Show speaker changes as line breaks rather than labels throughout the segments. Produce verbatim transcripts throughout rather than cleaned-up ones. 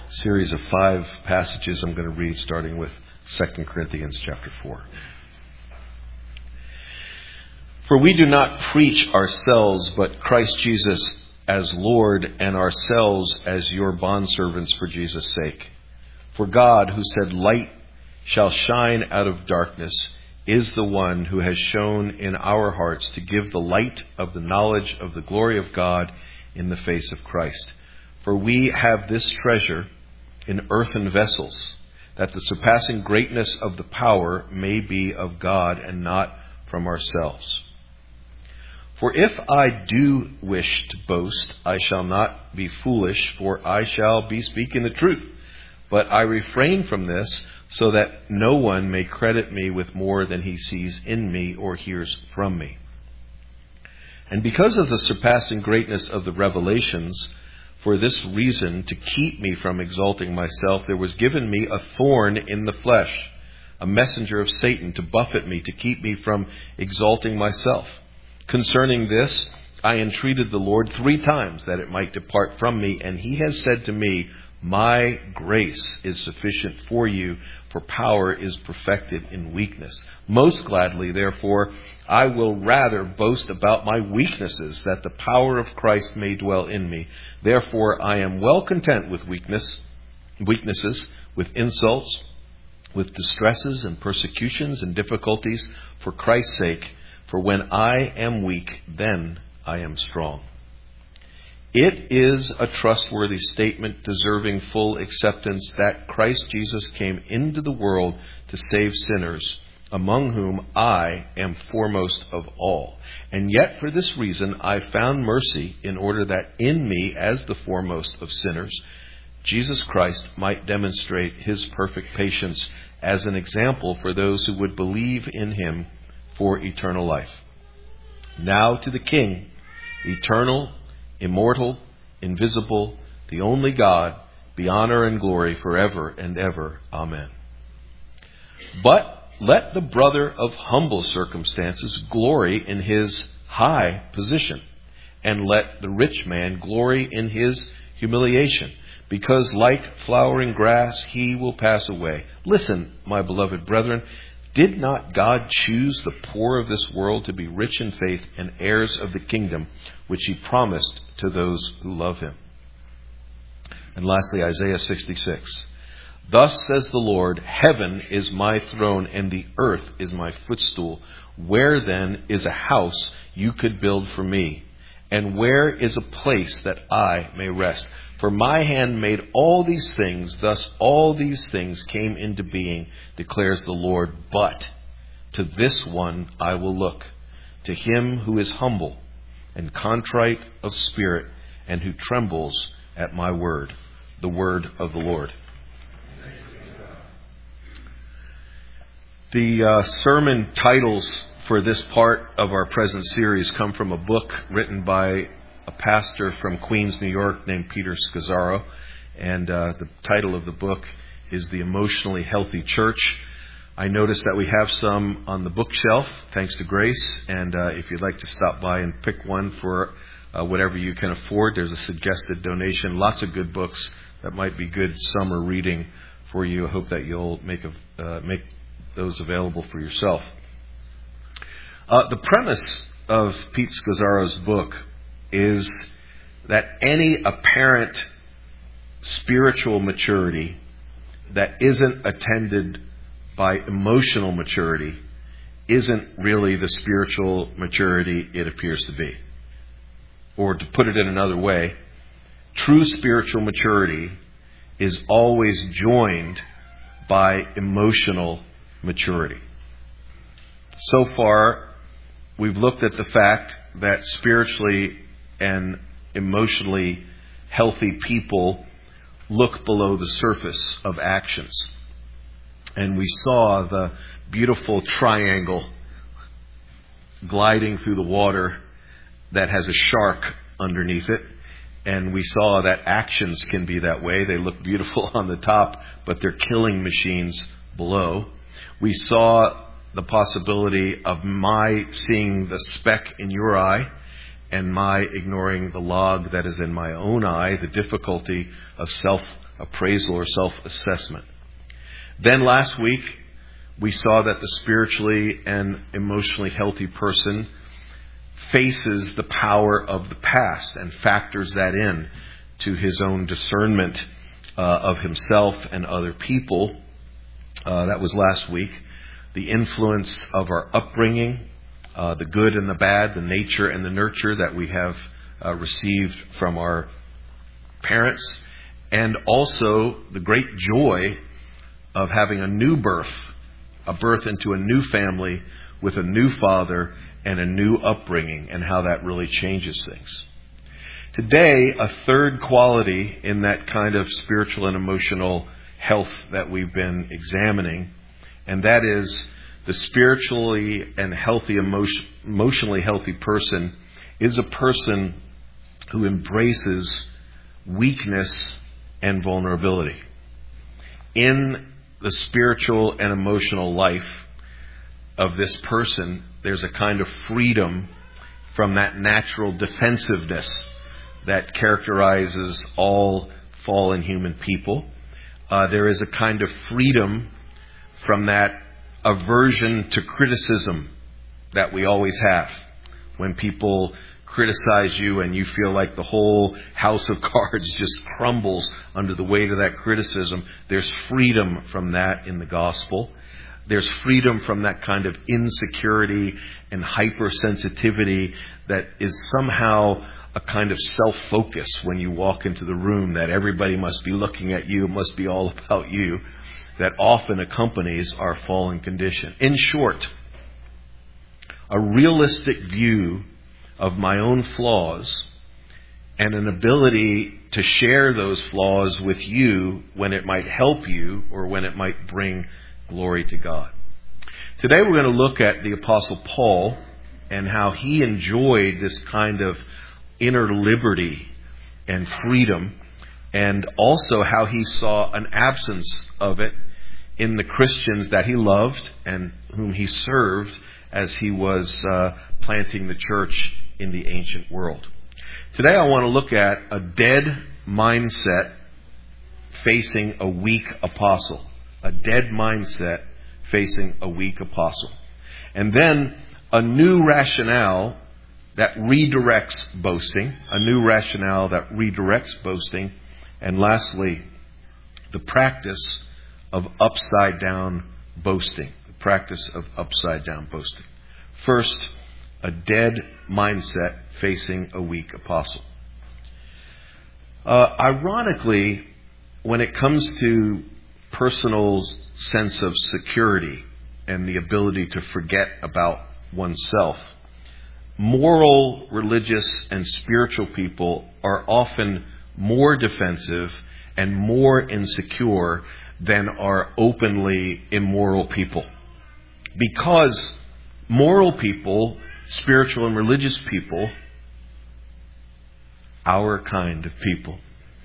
series of five passages I'm going to read, starting with Second Corinthians chapter four. For we do not preach ourselves, but Christ Jesus as Lord, and ourselves as your bondservants for Jesus' sake. For God, who said, "Light shall shine out of darkness," is the one who has shone in our hearts to give the light of the knowledge of the glory of God in the face of Christ. For we have this treasure in earthen vessels, that the surpassing greatness of the power may be of God and not from ourselves. For if I do wish to boast, I shall not be foolish, for I shall be speaking the truth. But I refrain from this, so that no one may credit me with more than he sees in me or hears from me. And because of the surpassing greatness of the revelations, for this reason, to keep me from exalting myself, there was given me a thorn in the flesh, a messenger of Satan to buffet me, to keep me from exalting myself. Concerning this, I entreated the Lord three times that it might depart from me, and he has said to me, "My grace is sufficient for you, for power is perfected in weakness." Most gladly, therefore, I will rather boast about my weaknesses, that the power of Christ may dwell in me. Therefore, I am well content with weakness, weaknesses, with insults, with distresses and persecutions and difficulties, for Christ's sake. For when I am weak, then I am strong. It is a trustworthy statement, deserving full acceptance, that Christ Jesus came into the world to save sinners, among whom I am foremost of all. And yet for this reason I found mercy, in order that in me, as the foremost of sinners, Jesus Christ might demonstrate his perfect patience as an example for those who would believe in him for eternal life. Now to the King, eternal, immortal, invisible, the only God, be honor and glory forever and ever. Amen. But let the brother of humble circumstances glory in his high position, and let the rich man glory in his humiliation, because like flowering grass he will pass away. Listen, my beloved brethren, did not God choose the poor of this world to be rich in faith and heirs of the kingdom, which he promised to those who love him? And lastly, Isaiah sixty-six. Thus says the Lord, "Heaven is my throne, and the earth is my footstool. Where then is a house you could build for me? And where is a place that I may rest? For my hand made all these things, thus all these things came into being, declares the Lord. But to this one I will look, to him who is humble and contrite of spirit, and who trembles at my word." The word of the Lord. The uh, sermon titles for this part of our present series come from a book written by a pastor from Queens, New York, named Peter Scazzaro. And uh, the title of the book is The Emotionally Healthy Church. I noticed that we have some on the bookshelf, thanks to Grace. And uh, if you'd like to stop by and pick one for uh, whatever you can afford, there's a suggested donation. Lots of good books that might be good summer reading for you. I hope that you'll make, a, uh, make those available for yourself. Uh, the premise of Pete Scazzaro's book is that any apparent spiritual maturity that isn't attended by emotional maturity isn't really the spiritual maturity it appears to be. Or to put it in another way, true spiritual maturity is always joined by emotional maturity. So far, we've looked at the fact that spiritually and emotionally healthy people look below the surface of actions. And we saw the beautiful triangle gliding through the water that has a shark underneath it. And we saw that actions can be that way. They look beautiful on the top, but they're killing machines below. We saw the possibility of my seeing the speck in your eye and my ignoring the log that is in my own eye, the difficulty of self appraisal or self-assessment. Then last week, we saw that the spiritually and emotionally healthy person faces the power of the past and factors that in to his own discernment uh, of himself and other people. Uh, that was last week. The influence of our upbringing, uh, the good and the bad, the nature and the nurture that we have uh, received from our parents, and also the great joy of having a new birth, a birth into a new family with a new father and a new upbringing, and how that really changes things. Today, a third quality in that kind of spiritual and emotional health that we've been examining, and that is the spiritually and healthy, emotion, emotionally healthy person is a person who embraces weakness and vulnerability. In the spiritual and emotional life of this person, there's a kind of freedom from that natural defensiveness that characterizes all fallen human people. Uh, there is a kind of freedom from that aversion to criticism that we always have. When people criticize you and you feel like the whole house of cards just crumbles under the weight of that criticism, there's freedom from that in the gospel. There's freedom from that kind of insecurity and hypersensitivity that is somehow a kind of self-focus when you walk into the room, that everybody must be looking at you, it must be all about you, that often accompanies our fallen condition. In short, a realistic view of my own flaws and an ability to share those flaws with you when it might help you or when it might bring glory to God. Today we're going to look at the Apostle Paul and how he enjoyed this kind of inner liberty and freedom, and also how he saw an absence of it in the Christians that he loved and whom he served as he was uh, planting the church in the ancient world. Today I want to look at a dead mindset facing a weak apostle. A dead mindset facing a weak apostle. And then a new rationale that redirects boasting. A new rationale that redirects boasting. And lastly, the practice of upside down boasting. The practice of upside down boasting. First, a dead mindset facing a weak apostle. Uh, ironically, when it comes to personal sense of security and the ability to forget about oneself, moral, religious, and spiritual people are often more defensive and more insecure than are openly immoral people. Because moral people, spiritual and religious people, our kind of people,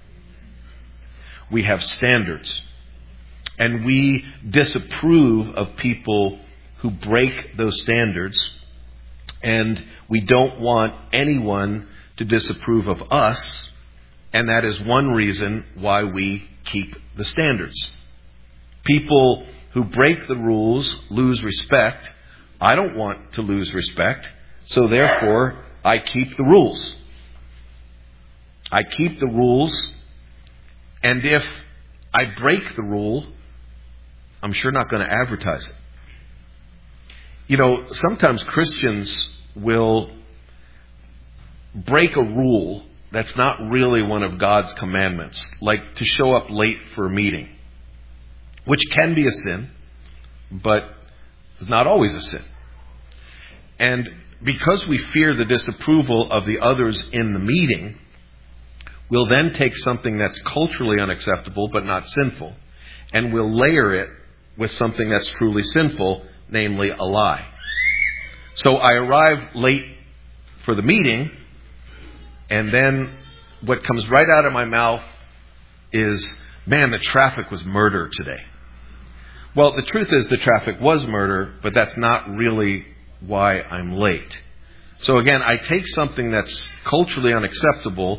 we have standards. And we disapprove of people who break those standards. And we don't want anyone to disapprove of us. And that is one reason why we keep the standards. People who break the rules lose respect. I don't want to lose respect. So therefore, I keep the rules. I keep the rules. And if I break the rule, I'm sure not going to advertise it. You know, sometimes Christians will break a rule that's not really one of God's commandments, like to show up late for a meeting, which can be a sin, but is not always a sin. And because we fear the disapproval of the others in the meeting, we'll then take something that's culturally unacceptable but not sinful, and we'll layer it with something that's truly sinful, namely a lie. So I arrive late for the meeting, and then what comes right out of my mouth is, man, the traffic was murder today. Well, the truth is the traffic was murder, but that's not really why I'm late. So again, I take something that's culturally unacceptable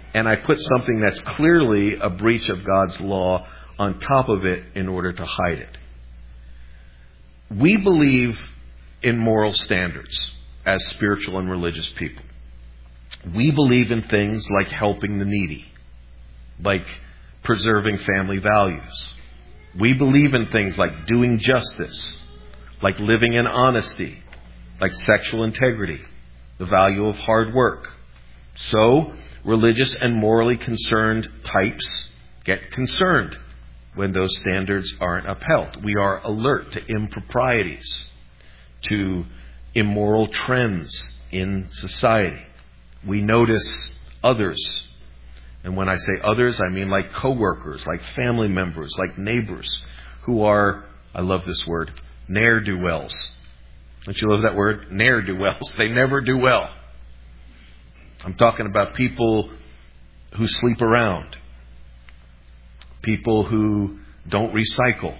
and I put something that's clearly a breach of God's law on top of it in order to hide it. We believe in moral standards as spiritual and religious people. We believe in things like helping the needy, like preserving family values. We believe in things like doing justice, like living in honesty, like sexual integrity, the value of hard work. So, religious and morally concerned types get concerned when those standards aren't upheld. We are alert to improprieties, to immoral trends in society. We notice others. And when I say others, I mean like coworkers, like family members, like neighbors who are, I love this word, ne'er-do-wells. Don't you love that word? Ne'er-do-wells. They never do well. I'm talking about people who sleep around, people who don't recycle,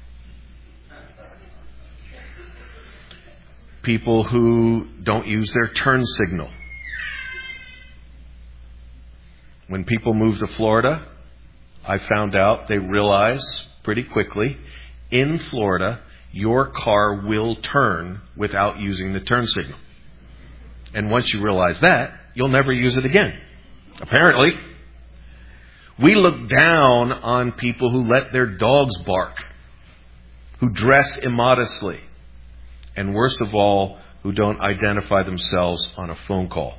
people who don't use their turn signal. When people move to Florida, I found out they realize pretty quickly, in Florida, your car will turn without using the turn signal. And once you realize that, you'll never use it again. Apparently. We look down on people who let their dogs bark, who dress immodestly, and worst of all, who don't identify themselves on a phone call.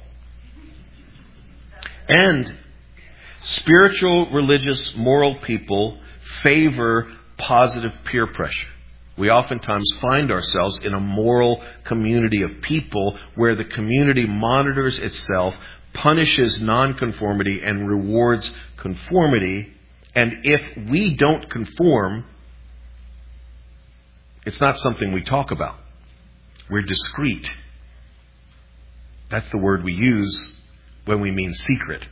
And spiritual, religious, moral people favor positive peer pressure. We oftentimes find ourselves in a moral community of people where the community monitors itself, punishes nonconformity, and rewards conformity. And if we don't conform, it's not something we talk about. We're discreet. That's the word we use when we mean secret.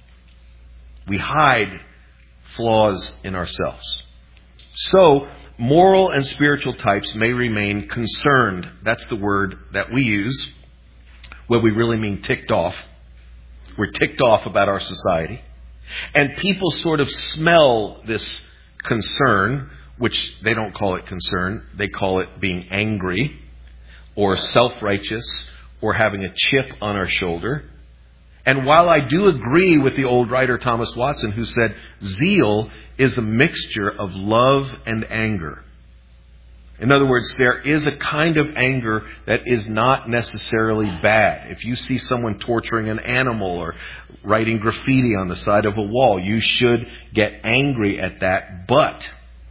We hide flaws in ourselves. So, moral and spiritual types may remain concerned. That's the word that we use when we really mean ticked off. We're ticked off about our society. And people sort of smell this concern, which they don't call it concern. They call it being angry or self-righteous or having a chip on our shoulder. And while I do agree with the old writer Thomas Watson, who said zeal is a mixture of love and anger. In other words, there is a kind of anger that is not necessarily bad. If you see someone torturing an animal or writing graffiti on the side of a wall, you should get angry at that. But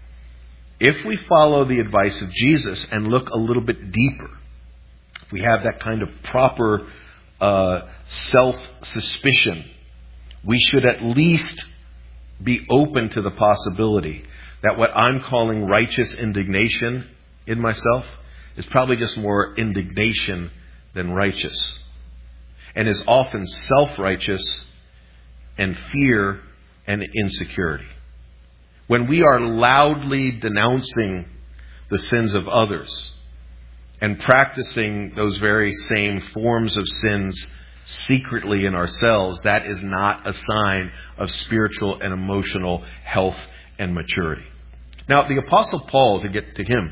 if we follow the advice of Jesus and look a little bit deeper, if we have that kind of proper uh, self-suspicion, we should at least be open to the possibility that what I'm calling righteous indignation in myself is probably just more indignation than righteous, and is often self-righteous and fear and insecurity. When we are loudly denouncing the sins of others and practicing those very same forms of sins secretly in ourselves, that is not a sign of spiritual and emotional health and maturity. Now, the Apostle Paul, to get to him,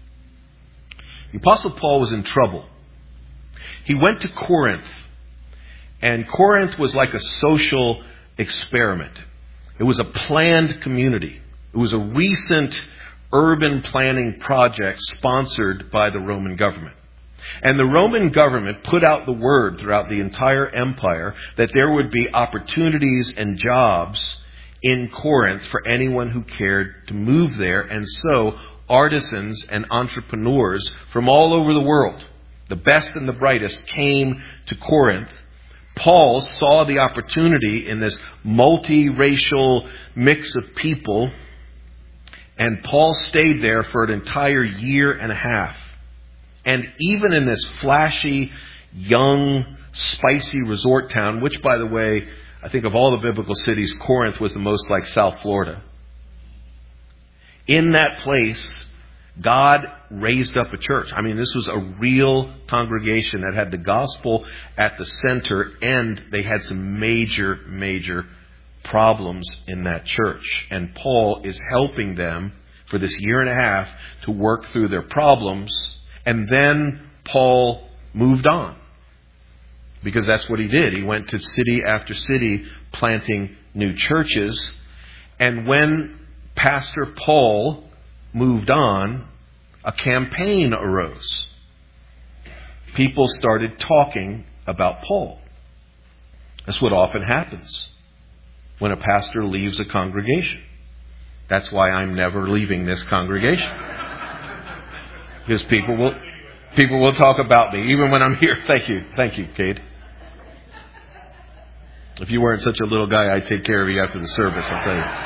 the Apostle Paul was in trouble. He went to Corinth, and Corinth was like a social experiment. It was a planned community. It was a recent urban planning project sponsored by the Roman government. And the Roman government put out the word throughout the entire empire that there would be opportunities and jobs in Corinth for anyone who cared to move there. And so artisans and entrepreneurs from all over the world, the best and the brightest, came to Corinth. Paul saw the opportunity in this multiracial mix of people, and Paul stayed there for an entire year and a half. And even in this flashy, young, spicy resort town, which, by the way, I think of all the biblical cities, Corinth was the most like South Florida. In that place, God raised up a church. I mean, this was a real congregation that had the gospel at the center, and they had some major, major problems in that church. And Paul is helping them for this year and a half to work through their problems. And then Paul moved on, because that's what he did. He went to city after city planting new churches. And when Pastor Paul moved on, a campaign arose. People started talking about Paul. That's what often happens when a pastor leaves a congregation. That's why I'm never leaving this congregation. Because people will people will talk about me, even when I'm here. Thank you. Thank you, Cade. If you weren't such a little guy, I'd take care of you after the service, I'll tell you.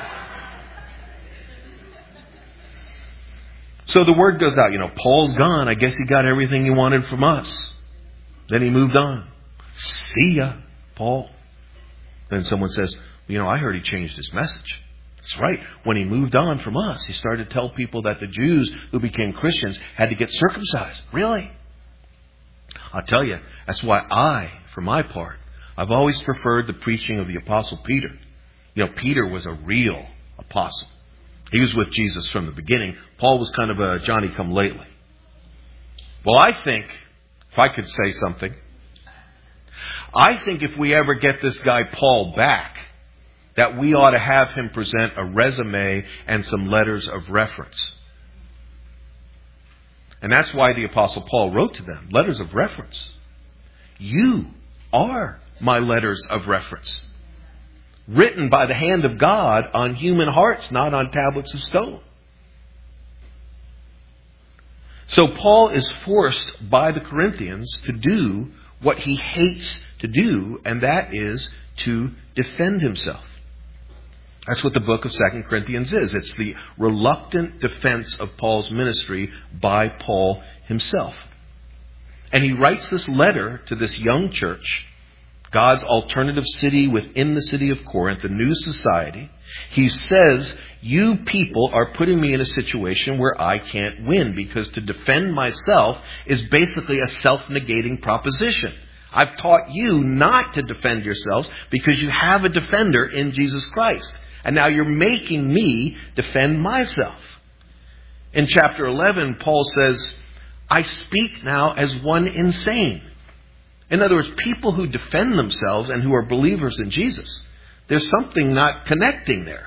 So the word goes out, you know, Paul's gone. I guess he got everything he wanted from us. Then he moved on. See ya, Paul. Then someone says, you know, I heard he changed his message. That's right. When he moved on from us, he started to tell people that the Jews who became Christians had to get circumcised. Really? I'll tell you, that's why I, for my part, I've always preferred the preaching of the Apostle Peter. You know, Peter was a real apostle. He was with Jesus from the beginning. Paul was kind of a Johnny-come-lately. Well, I think, if I could say something, I think if we ever get this guy Paul back, that we ought to have him present a resume and some letters of reference. And that's why the Apostle Paul wrote to them, letters of reference. You are my letters of reference, written by the hand of God on human hearts, not on tablets of stone. So Paul is forced by the Corinthians to do what he hates to do, and that is to defend himself. That's what the book of Second Corinthians is. It's the reluctant defense of Paul's ministry by Paul himself. And he writes this letter to this young church, God's alternative city within the city of Corinth, a new society. He says, you people are putting me in a situation where I can't win, because to defend myself is basically a self-negating proposition. I've taught you not to defend yourselves because you have a defender in Jesus Christ. And now you're making me defend myself. In chapter eleven, Paul says, I speak now as one insane. In other words, people who defend themselves and who are believers in Jesus, there's something not connecting there.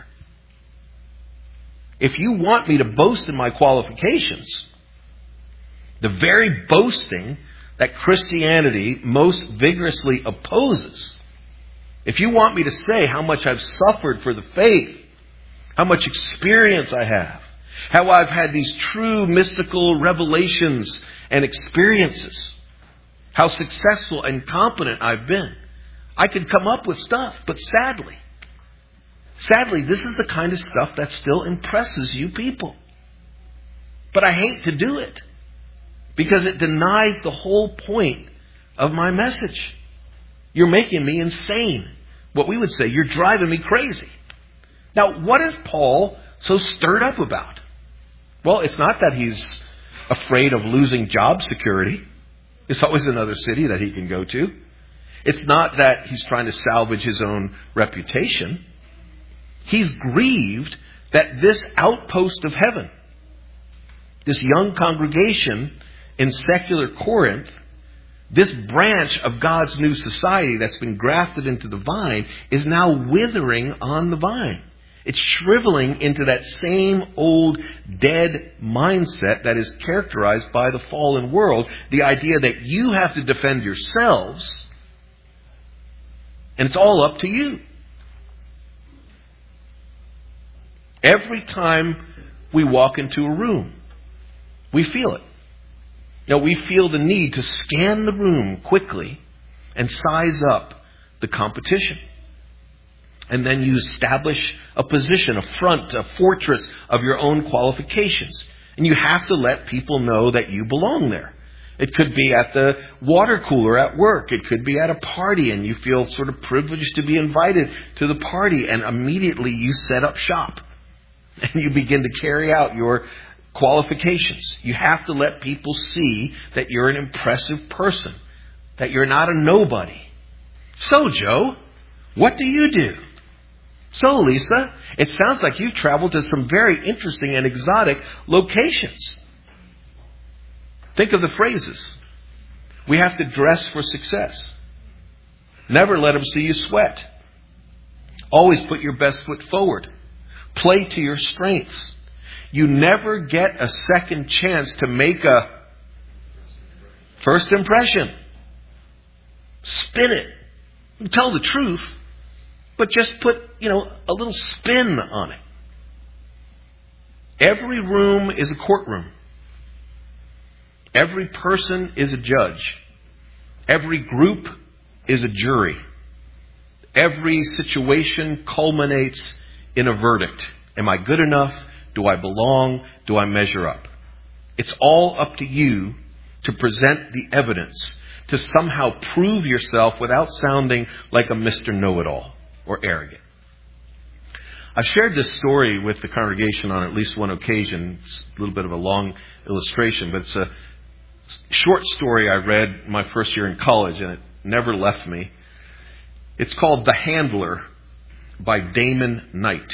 If you want me to boast in my qualifications, the very boasting that Christianity most vigorously opposes, if you want me to say how much I've suffered for the faith, how much experience I have, how I've had these true mystical revelations and experiences, how successful and competent I've been, I could come up with stuff. But sadly, sadly, this is the kind of stuff that still impresses you people. But I hate to do it, because it denies the whole point of my message. You're making me insane. What we would say, you're driving me crazy. Now, what is Paul so stirred up about? Well, it's not that he's afraid of losing job security. There's always another city that he can go to. It's not that he's trying to salvage his own reputation. He's grieved that this outpost of heaven, this young congregation in secular Corinth, this branch of God's new society that's been grafted into the vine, is now withering on the vine. It's shriveling into that same old dead mindset that is characterized by the fallen world. The idea that you have to defend yourselves, and it's all up to you. Every time we walk into a room, we feel it. You know, we feel the need to scan the room quickly and size up the competition. And then you establish a position, a front, a fortress of your own qualifications. And you have to let people know that you belong there. It could be at the water cooler at work. It could be at a party, and you feel sort of privileged to be invited to the party. And immediately you set up shop. And you begin to carry out your qualifications. You have to let people see that you're an impressive person, that you're not a nobody. So, Joe, what do you do? So, Lisa, it sounds like you've traveled to some very interesting and exotic locations. Think of the phrases. We have to dress for success. Never let them see you sweat. Always put your best foot forward. Play to your strengths. You never get a second chance to make a first impression. Spin it. Tell the truth, but just put, you know, a little spin on it. Every room is a courtroom. Every person is a judge. Every group is a jury. Every situation culminates in a verdict. Am I good enough? Do I belong? Do I measure up? It's all up to you to present the evidence, to somehow prove yourself without sounding like a Mister Know-it-all or arrogant. I've shared this story with the congregation on at least one occasion. It's a little bit of a long illustration, but it's a short story I read my first year in college, and it never left me. It's called The Handler by Damon Knight.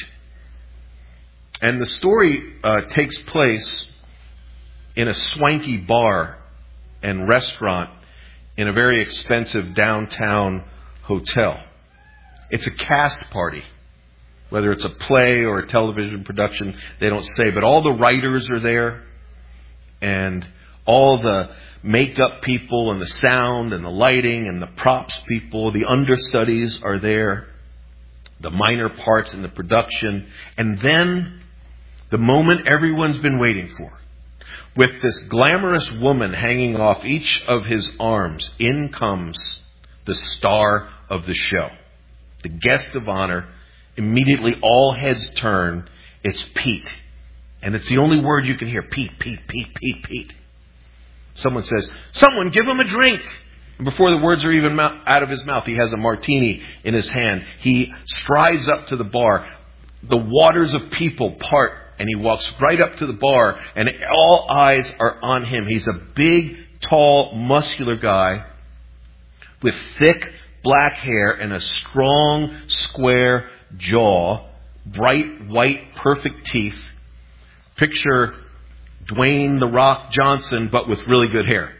And the story uh, takes place in a swanky bar and restaurant in a very expensive downtown hotel. It's a cast party. Whether it's a play or a television production, they don't say. But all the writers are there, and all the makeup people and the sound and the lighting and the props people, the understudies are there, the minor parts in the production. And then the moment everyone's been waiting for, with this glamorous woman hanging off each of his arms, in comes the star of the show, the guest of honor. Immediately all heads turn. It's Pete. And it's the only word you can hear. Pete, Pete, Pete, Pete, Pete. Someone says, someone give him a drink. And before the words are even out of his mouth, he has a martini in his hand. He strides up to the bar. The waters of people part, and he walks right up to the bar, and all eyes are on him. He's a big, tall, muscular guy with thick black hair and a strong, square jaw, bright, white, perfect teeth. Picture Dwayne "The Rock" Johnson, but with really good hair.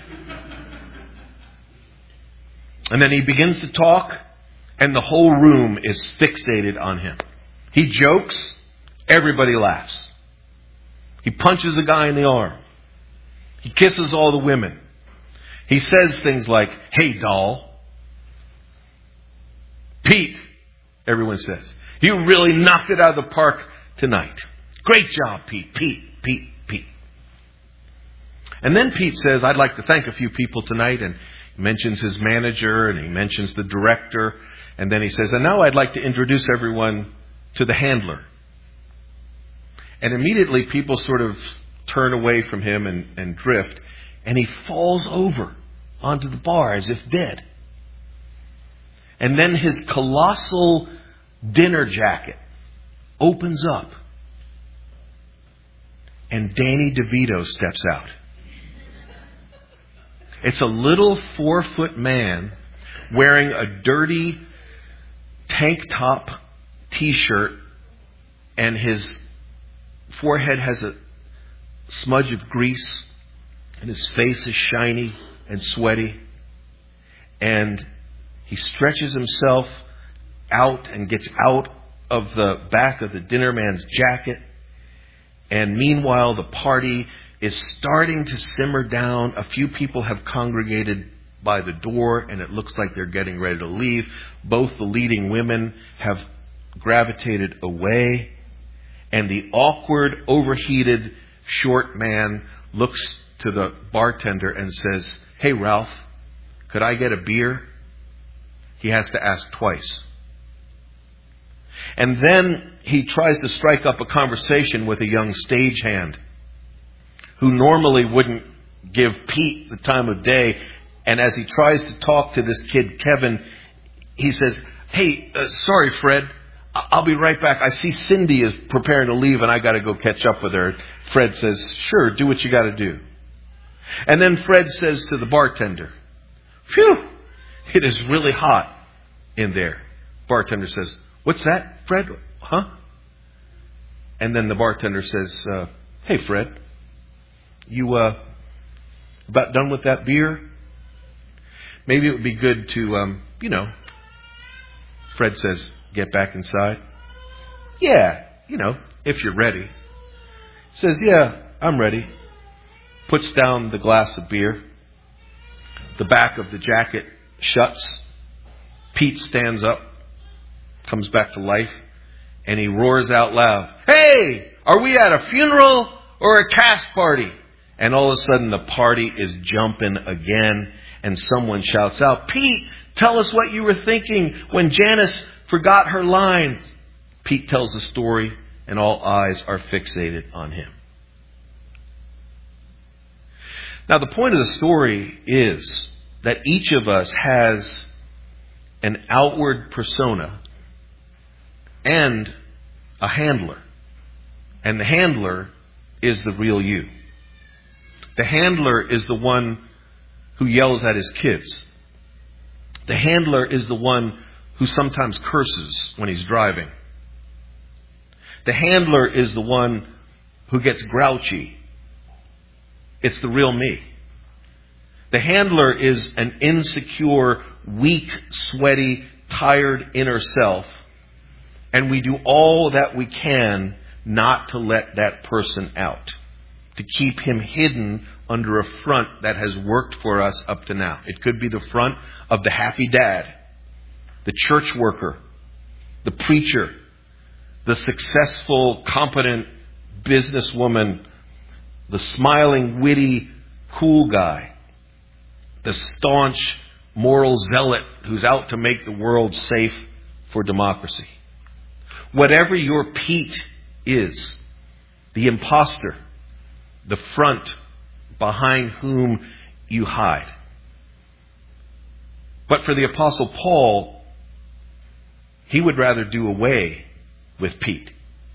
And then he begins to talk, and the whole room is fixated on him. He jokes, everybody laughs. He punches a guy in the arm. He kisses all the women. He says things like, "Hey, doll." "Pete," everyone says, "you really knocked it out of the park tonight. Great job, Pete. Pete, Pete, Pete." And then Pete says, "I'd like to thank a few people tonight," and he mentions his manager, and he mentions the director, and then he says, "And now I'd like to introduce everyone to the handler." And immediately people sort of turn away from him and, and drift, and he falls over onto the bar as if dead. And then his colossal dinner jacket opens up, and Danny DeVito steps out. It's a little four-foot man wearing a dirty tank top T-shirt, and his forehead has a smudge of grease, and his face is shiny and sweaty. And he stretches himself out and gets out of the back of the dinner man's jacket. And meanwhile, the party is starting to simmer down. A few people have congregated by the door, and it looks like they're getting ready to leave. Both the leading women have gravitated away. And the awkward, overheated, short man looks to the bartender and says, "Hey, Ralph, could I get a beer?" He has to ask twice. And then he tries to strike up a conversation with a young stagehand who normally wouldn't give Pete the time of day. And as he tries to talk to this kid, Kevin, he says, "Hey, uh, sorry, Fred, I'll be right back. I see Cindy is preparing to leave and I got to go catch up with her. Fred says, sure, do what you got to do. And then Fred says to the bartender, phew, it is really hot in there. Bartender says, what's that, Fred? Huh? And then the bartender says, uh, hey, Fred, you uh, about done with that beer? Maybe it would be good to, um, you know. Fred says, get back inside. Yeah, you know, if you're ready. Says, yeah, I'm ready. Puts down the glass of beer. The back of the jacket shuts. Pete stands up, comes back to life, and he roars out loud, hey, are we at a funeral or a cast party? And all of a sudden the party is jumping again, and someone shouts out, Pete, tell us what you were thinking when Janice forgot her lines. Pete tells the story, and all eyes are fixated on him. Now, the point of the story is that each of us has an outward persona and a handler. And the handler is the real you. The handler is the one who yells at his kids. The handler is the one who sometimes curses when he's driving. The handler is the one who gets grouchy. It's the real me. The handler is an insecure, weak, sweaty, tired inner self. And we do all that we can not to let that person out. To keep him hidden under a front that has worked for us up to now. It could be the front of the happy dad, the church worker, the preacher, the successful, competent businesswoman, the smiling, witty, cool guy, the staunch, moral zealot who's out to make the world safe for democracy. Whatever your Pete is, the imposter, the front behind whom you hide. But for the Apostle Paul, he would rather do away with Pete.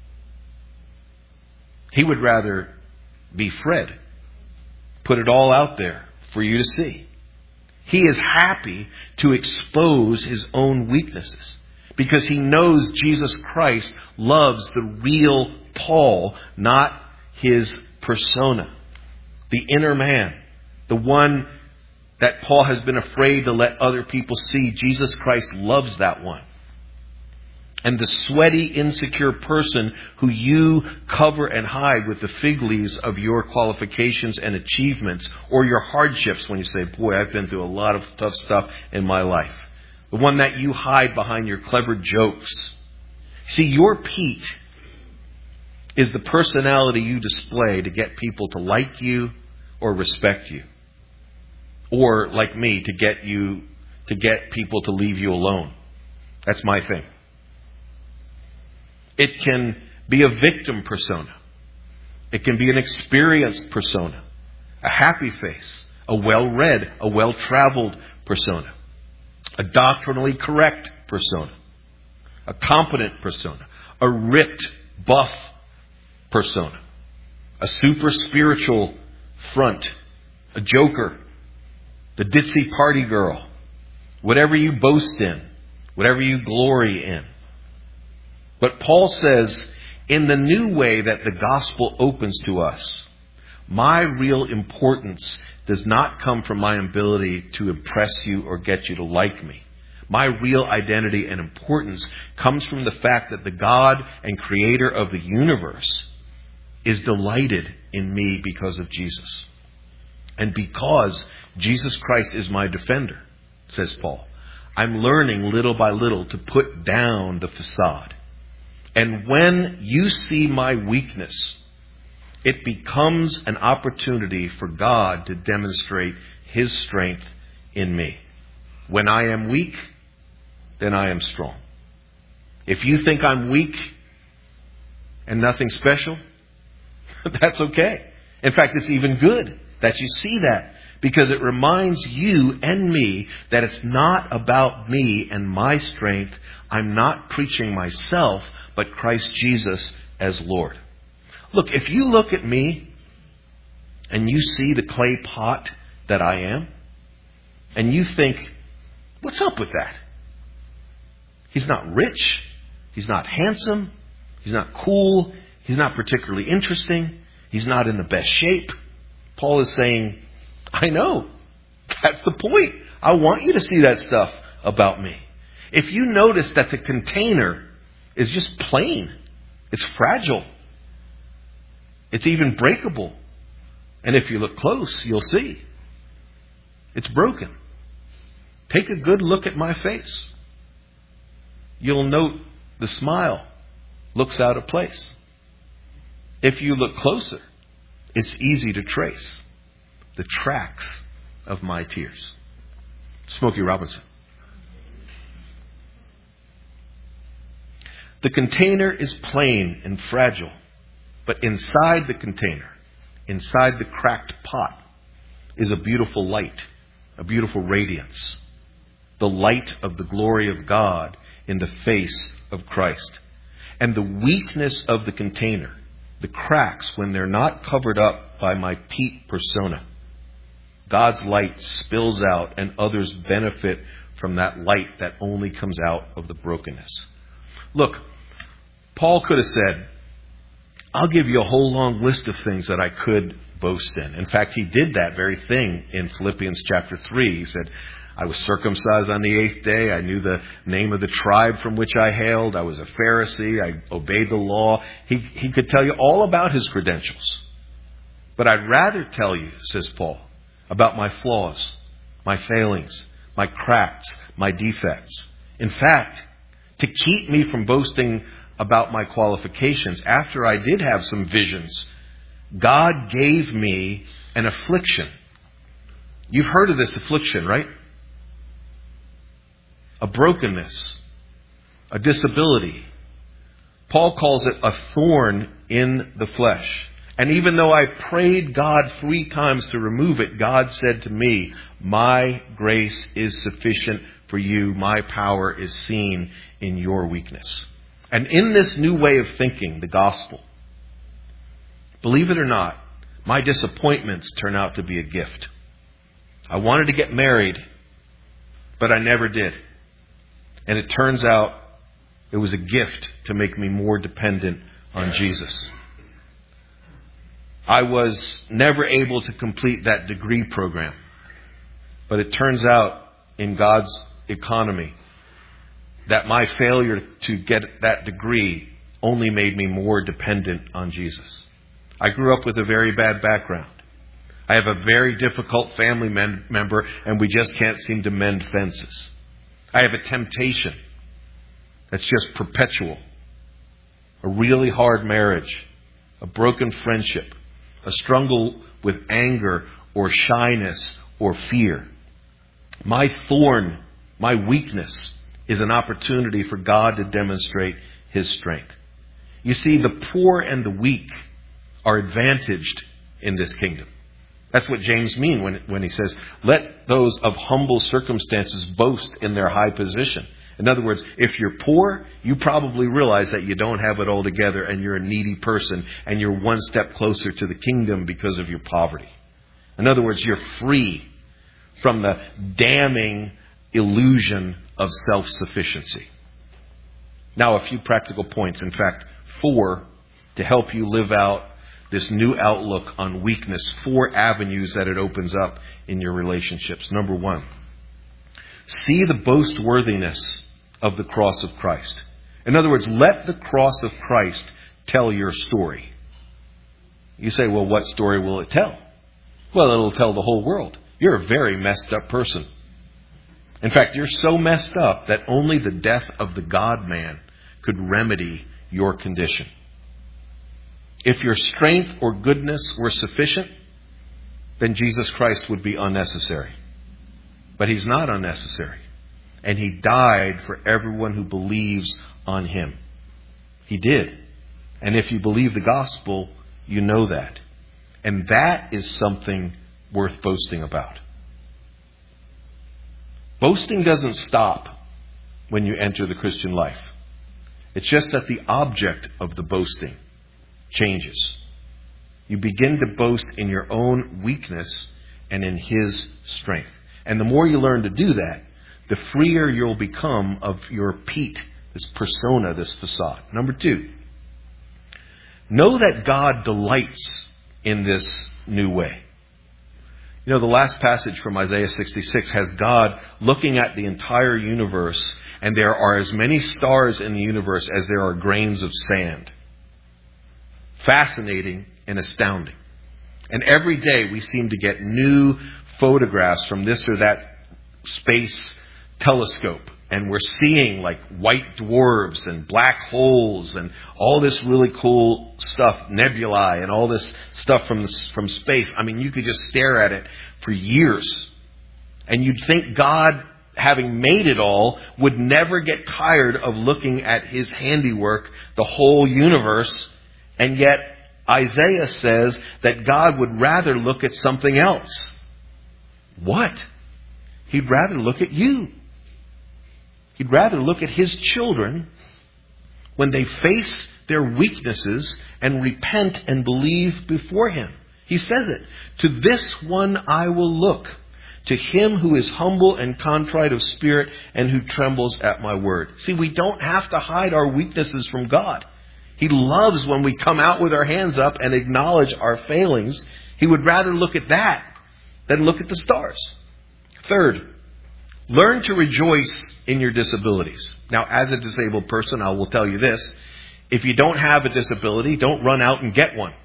He would rather be Fred. Put it all out there for you to see. He is happy to expose his own weaknesses because he knows Jesus Christ loves the real Paul, not his persona. The inner man. The one that Paul has been afraid to let other people see. Jesus Christ loves that one. And the sweaty, insecure person who you cover and hide with the fig leaves of your qualifications and achievements or your hardships when you say, boy, I've been through a lot of tough stuff in my life. The one that you hide behind your clever jokes. See, your Pete is the personality you display to get people to like you or respect you. Or, like me, to get you, to get people to leave you alone. That's my thing. It can be a victim persona. It can be an experienced persona. A happy face. A well-read, a well-traveled persona. A doctrinally correct persona. A competent persona. A ripped, buff persona. A super spiritual front. A joker. The ditzy party girl. Whatever you boast in. Whatever you glory in. But Paul says, in the new way that the gospel opens to us, my real importance does not come from my ability to impress you or get you to like me. My real identity and importance comes from the fact that the God and creator of the universe is delighted in me because of Jesus. And because Jesus Christ is my defender, says Paul, I'm learning little by little to put down the facade. And when you see my weakness, it becomes an opportunity for God to demonstrate His strength in me. When I am weak, then I am strong. If you think I'm weak and nothing special, that's okay. In fact, it's even good that you see that. because it reminds you and me that it's not about me and my strength. I'm not preaching myself, but Christ Jesus as Lord. Look, if you look at me and you see the clay pot that I am, and you think, what's up with that? He's not rich. He's not handsome. He's not cool. He's not particularly interesting. He's not in the best shape. Paul is saying, I know. That's the point. I want you to see that stuff about me. If you notice that the container is just plain, it's fragile, it's even breakable. And if you look close, you'll see it's broken. Take a good look at my face. You'll note the smile looks out of place. If you look closer, it's easy to trace the tracks of my tears. Smokey Robinson. The container is plain and fragile, but inside the container, inside the cracked pot, is a beautiful light, a beautiful radiance. The light of the glory of God in the face of Christ. And the weakness of the container, the cracks when they're not covered up by my peat persona, God's light spills out and others benefit from that light that only comes out of the brokenness. Look, Paul could have said, I'll give you a whole long list of things that I could boast in. In fact, he did that very thing in Philippians chapter three. He said, I was circumcised on the eighth day. I knew the name of the tribe from which I hailed. I was a Pharisee. I obeyed the law. He, he could tell you all about his credentials. But I'd rather tell you, says Paul, about my flaws, my failings, my cracks, my defects. In fact, to keep me from boasting about my qualifications, after I did have some visions, God gave me an affliction. You've heard of this affliction, right? A brokenness, a disability. Paul calls it a thorn in the flesh. And even though I prayed God three times to remove it, God said to me, my grace is sufficient for you. My power is seen in your weakness. And in this new way of thinking, the gospel, believe it or not, my disappointments turn out to be a gift. I wanted to get married, but I never did. And it turns out it was a gift to make me more dependent on Jesus. I was never able to complete that degree program. But it turns out in God's economy that my failure to get that degree only made me more dependent on Jesus. I grew up with a very bad background. I have a very difficult family mem- member and we just can't seem to mend fences. I have a temptation that's just perpetual. A really hard marriage. A broken friendship. A struggle with anger or shyness or fear. My thorn, my weakness, is an opportunity for God to demonstrate His strength. You see, the poor and the weak are advantaged in this kingdom. That's what James means when, when he says, let those of humble circumstances boast in their high position. In other words, if you're poor, you probably realize that you don't have it all together and you're a needy person and you're one step closer to the kingdom because of your poverty. In other words, you're free from the damning illusion of self-sufficiency. Now, a few practical points. In fact, four to help you live out this new outlook on weakness. Four avenues that it opens up in your relationships. Number one, see the boastworthiness of the cross of Christ. In other words, let the cross of Christ tell your story. You say, well, what story will it tell? Well, it'll tell the whole world. You're a very messed up person. In fact, you're so messed up that only the death of the God-man could remedy your condition. If your strength or goodness were sufficient, then Jesus Christ would be unnecessary. But He's not unnecessary. And He died for everyone who believes on Him. He did. And if you believe the gospel, you know that. And that is something worth boasting about. Boasting doesn't stop when you enter the Christian life. It's just that the object of the boasting changes. You begin to boast in your own weakness and in His strength. And the more you learn to do that, the freer you'll become of your Pete, this persona, this facade. Number two, know that God delights in this new way. You know, the last passage from Isaiah sixty-six has God looking at the entire universe, and there are as many stars in the universe as there are grains of sand. Fascinating and astounding. And every day we seem to get new photographs from this or that space telescope. And we're seeing like white dwarfs and black holes and all this really cool stuff, nebulae and all this stuff from from space. I mean, you could just stare at it for years. And you'd think God, having made it all, would never get tired of looking at His handiwork, the whole universe. And yet Isaiah says that God would rather look at something else. What? He'd rather look at you. He'd rather look at His children when they face their weaknesses and repent and believe before Him. He says it. To this one I will look. To him who is humble and contrite of spirit and who trembles at my word. See, we don't have to hide our weaknesses from God. He loves when we come out with our hands up and acknowledge our failings. He would rather look at that than look at the stars. Third, learn to rejoice in your disabilities. Now, as a disabled person, I will tell you this. If you don't have a disability, don't run out and get one.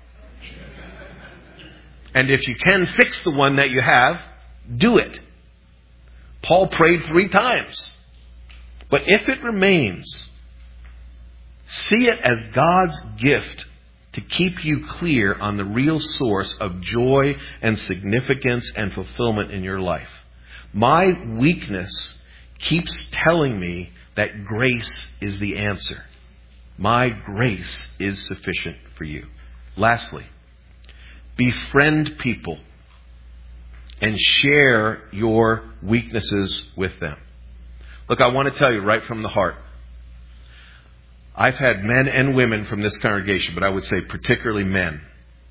And if you can fix the one that you have, do it. Paul prayed three times. But if it remains, see it as God's gift to keep you clear on the real source of joy and significance and fulfillment in your life. My weakness keeps telling me that grace is the answer. My grace is sufficient for you. Lastly, befriend people and share your weaknesses with them. Look, I want to tell you right from the heart, I've had men and women from this congregation, but I would say particularly men,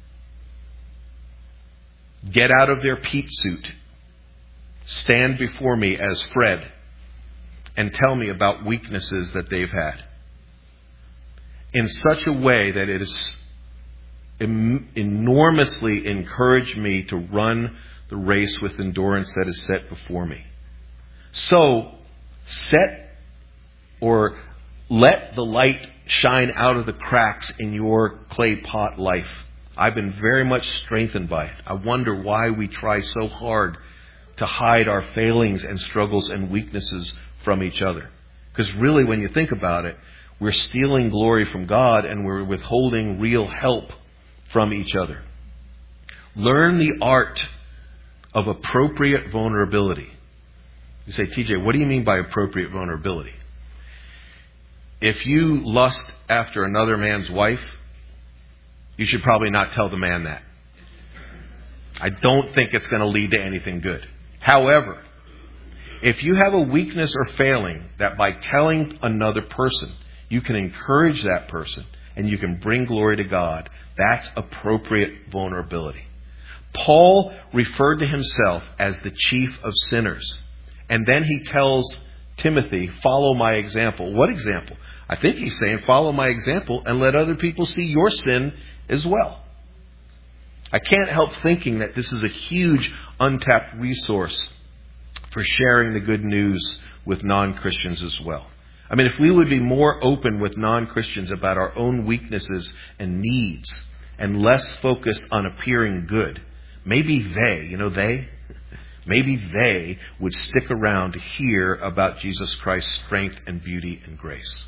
get out of their Pete suit, stand before me as Fred, and tell me about weaknesses that they've had in such a way that it has em- enormously encouraged me to run the race with endurance that is set before me. So, set or let the light shine out of the cracks in your clay pot life. I've been very much strengthened by it. I wonder why we try so hard to hide our failings and struggles and weaknesses from each other. Because really, when you think about it, we're stealing glory from God and we're withholding real help from each other. Learn the art of appropriate vulnerability. You say, T J, what do you mean by appropriate vulnerability? If you lust after another man's wife, you should probably not tell the man that. I don't think it's going to lead to anything good. However, if you have a weakness or failing that by telling another person, you can encourage that person and you can bring glory to God, that's appropriate vulnerability. Paul referred to himself as the chief of sinners. And then he tells Timothy, follow my example. What example? I think he's saying, follow my example and let other people see your sin as well. I can't help thinking that this is a huge untapped resource for sharing the good news with non-Christians as well. I mean, if we would be more open with non-Christians about our own weaknesses and needs and less focused on appearing good, maybe they, you know they, maybe they would stick around to hear about Jesus Christ's strength and beauty and grace.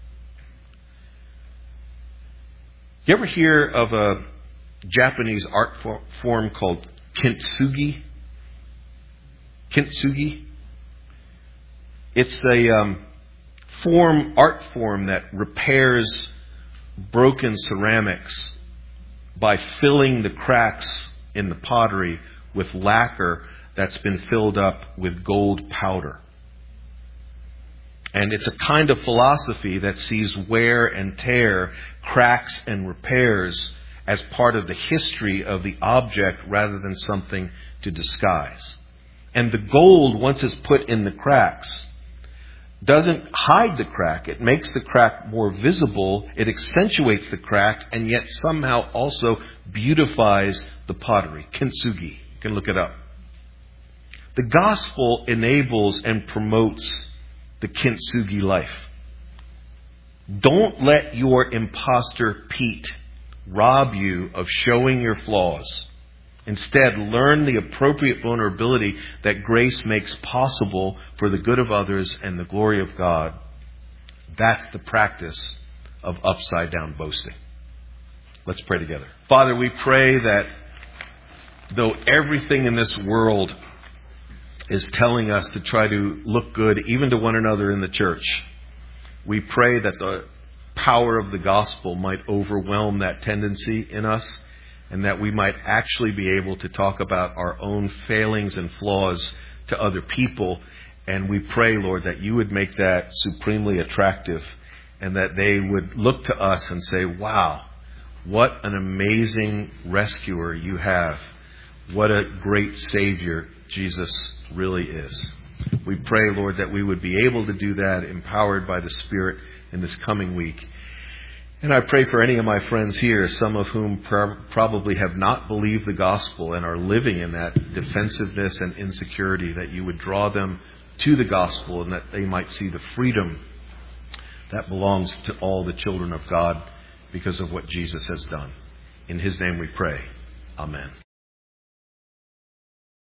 You ever hear of a Japanese art form called kintsugi? Kintsugi? It's a um, form, art form that repairs broken ceramics by filling the cracks in the pottery with lacquer that's been filled up with gold powder. And it's a kind of philosophy that sees wear and tear, cracks and repairs as part of the history of the object rather than something to disguise. And the gold, once it's put in the cracks, doesn't hide the crack. It makes the crack more visible. It accentuates the crack and yet somehow also beautifies the pottery. Kintsugi. You can look it up. The gospel enables and promotes the kintsugi life. Don't let your imposter Pete rob you of showing your flaws. Instead, learn the appropriate vulnerability that grace makes possible for the good of others and the glory of God. That's the practice of upside down boasting. Let's pray together. Father, we pray that though everything in this world is telling us to try to look good, even to one another in the church, we pray that the power of the gospel might overwhelm that tendency in us, and that we might actually be able to talk about our own failings and flaws to other people. And we pray, Lord, that you would make that supremely attractive, and that they would look to us and say, wow, what an amazing rescuer you have. What a great Savior Jesus really is. We pray, Lord, that we would be able to do that, empowered by the Spirit in this coming week. And I pray for any of my friends here, some of whom pr- probably have not believed the gospel and are living in that defensiveness and insecurity, that you would draw them to the gospel and that they might see the freedom that belongs to all the children of God because of what Jesus has done. In his name we pray. Amen.